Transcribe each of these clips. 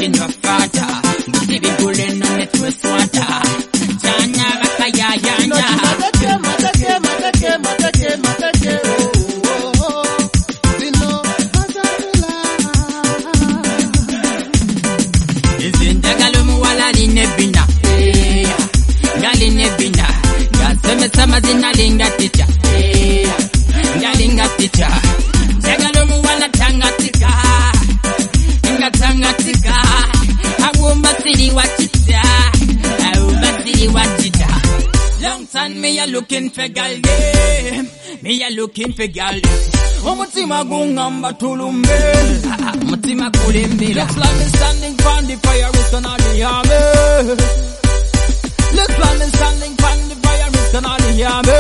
kino fata Buti bigule no netwe swata Janya baka ya yanya Matake Zino bazatula Izinjagalo muwala linebina Galinebina Gaseme samazina linga ticha Galinga ticha Jagalo muwala tangatika Tangatika Awumbasiri wachita Awumbasiri wachita Long time me a looking for girl, yeah. Me a looking for girl. Mutima gungamba tulumbe. Mutima kulimbe. Looks like me standing from the fire, it's gonna be army. Looks like me standing from the fire, it's gonna be army.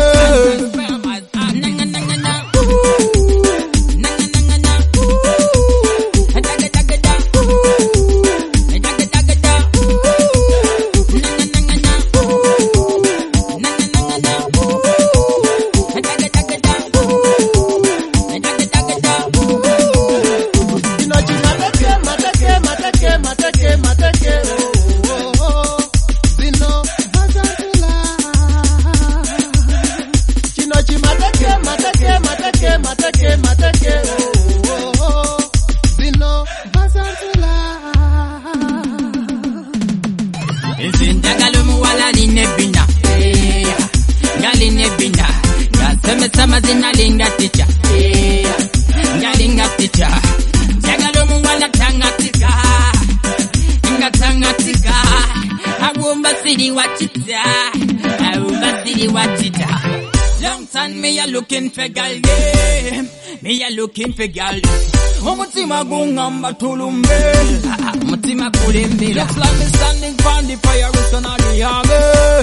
Izinjagalo muwala linebina Galinebina Gaseme samazina linga ticha Galinga ticha Jagalo muwala tangatika Tangatika Awumbasiri wachita Awumbasiri wachita Long time me a looking for girl, yeah. Me a looking for girl. Mutima gungamba tulumbe. Mutima kulimbe. Looks like me standing from the fire, it's gonna be army.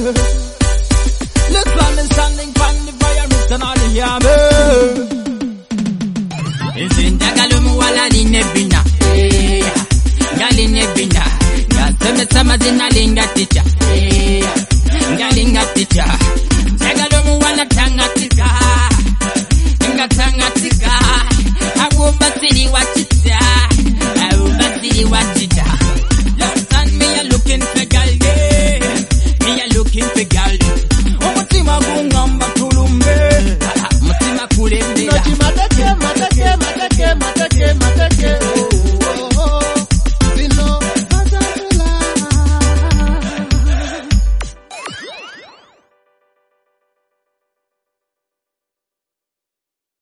Looks like me standing from the fire, it's gonna be army. Izinjagalo muwala linebina. Galinebina. Gaseme samazina linga ticha. Galinga ticha. Jagalo muwala tangatika Awumbasiri wachita Awumbasiri wachita Long time me a looking for girl, yeah. Me a looking for girl. Mutima gungamba tulumbe. Mutima kulimbe.